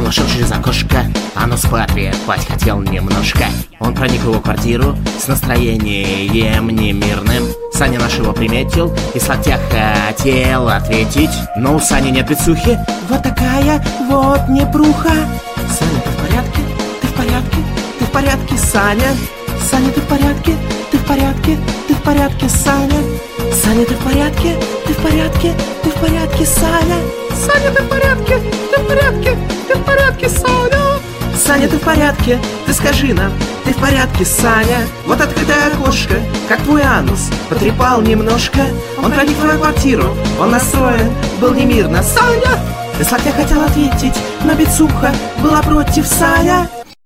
вошел через окошко, а ну спать хотел немножко. Он проник в его квартиру с настроением немирным. Саня нашего приметил и с локтя хотел ответить, но у Сани нет бицухи. Вот такая вот непруха. Саня, ты в порядке? Ты в порядке? Ты в порядке, Саня? Саня, ты в порядке? Ты в порядке? Ты в порядке, Саня? Саня, ты в порядке? Ты в порядке? Ты в порядке, Саня? Саня, ты в порядке? Ты в порядке? Ты в порядке, Саня? Саня, ты в порядке? Ты скажи нам, ты в порядке, Саня? Вот открытое окошко, как твой анус, потрепал немножко. Он проник в твою квартиру, он настроен был немирно. Саня! Ты с локтя хотел ответить, но бицуха была против, Саня.